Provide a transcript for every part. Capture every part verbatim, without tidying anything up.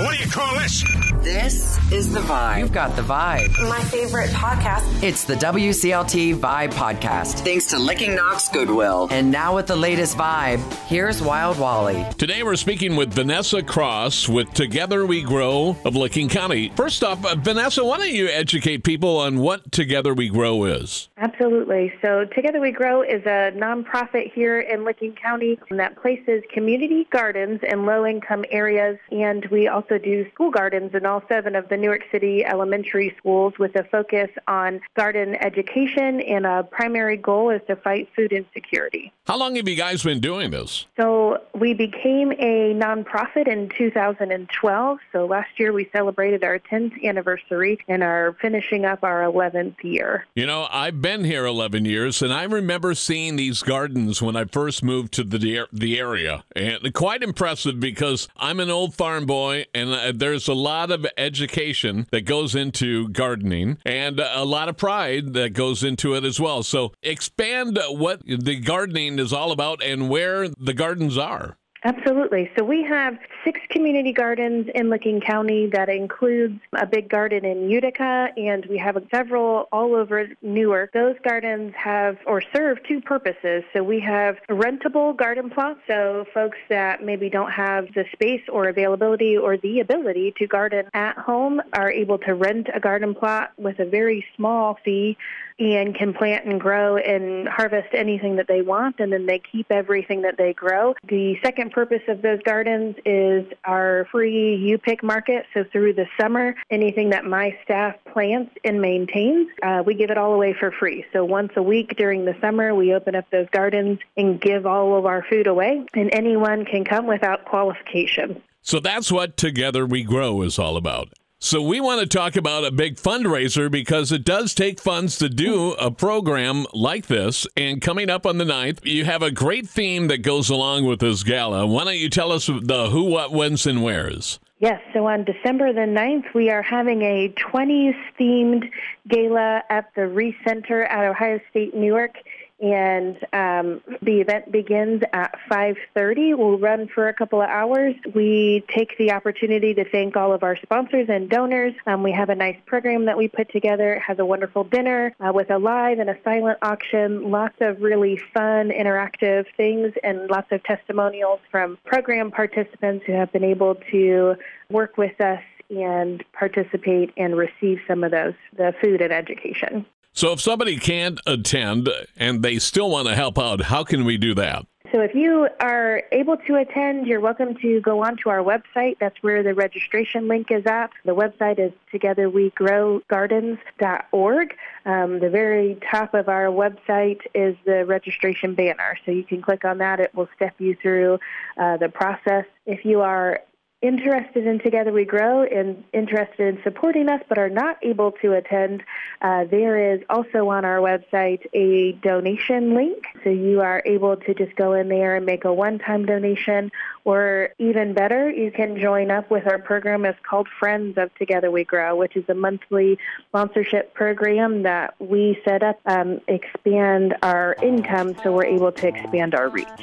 What do you call this? This is The Vibe. You've got The Vibe. My favorite podcast. It's the W C L T Vibe Podcast. Thanks to Licking Knox Goodwill. And now with the latest Vibe, here's Wild Wally. Today we're speaking with Vanessa Cross with Together We Grow of Licking County. First off, uh, Vanessa, why don't you educate people on what Together We Grow is? Absolutely. So Together We Grow is a nonprofit here in Licking County that places community gardens in low-income areas, and we also do school gardens in all seven of the Newark City elementary schools with a focus on garden education, and a primary goal is to fight food insecurity. How long have you guys been doing this? So we became a nonprofit in two thousand twelve. So last year we celebrated our tenth anniversary and are finishing up our eleventh year. You know, I've been here eleven years, and I remember seeing these gardens when I first moved to the the area. And quite impressive because I'm an old farm boy, and uh, there's a lot of education that goes into gardening and a lot of pride that goes into it as well. So expand what the gardening is all about and where the gardens are. Absolutely. So we have six community gardens in Licking County. That includes a big garden in Utica, and we have several all over Newark. Those gardens have or serve two purposes. So we have rentable garden plots, so folks that maybe don't have the space or availability or the ability to garden at home are able to rent a garden plot with a very small fee and can plant and grow and harvest anything that they want, and then they keep everything that they grow. The second purpose of those gardens is our free U-Pick market. So through the summer, anything that my staff plants and maintains, uh, we give it all away for free. So once a week during the summer, we open up those gardens and give all of our food away, and anyone can come without qualification. So that's what Together We Grow is all about. So we want to talk about a big fundraiser because it does take funds to do a program like this. And coming up on the ninth, you have a great theme that goes along with this gala. Why don't you tell us the who, what, whens, and wheres? Yes, so on December the ninth, we are having a twenties-themed gala at the Reese Center at Ohio State, Newark. And um, the event begins at five thirty. We'll run for a couple of hours. We take the opportunity to thank all of our sponsors and donors. Um, we have a nice program that we put together. It has a wonderful dinner uh, with a live and a silent auction, lots of really fun, interactive things, and lots of testimonials from program participants who have been able to work with us and participate and receive some of those, the food and education. So if somebody can't attend and they still want to help out, how can we do that? So if you are able to attend, you're welcome to go onto our website. That's where the registration link is at. The website is together we grow gardens dot org. Um, the very top of our website is the registration banner. So you can click on that. It will step you through uh, the process. If you are interested in Together We Grow and interested in supporting us but are not able to attend, uh, there is also on our website a donation link. So you are able to just go in there and make a one-time donation, or even better, you can join up with our program. It's called Friends of Together We Grow, which is a monthly sponsorship program that we set up, um, expand our income so we're able to expand our reach.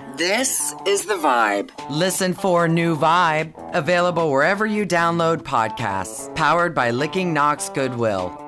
This is The Vibe. Listen for New Vibe, available wherever you download podcasts. Powered by Licking Knox Goodwill.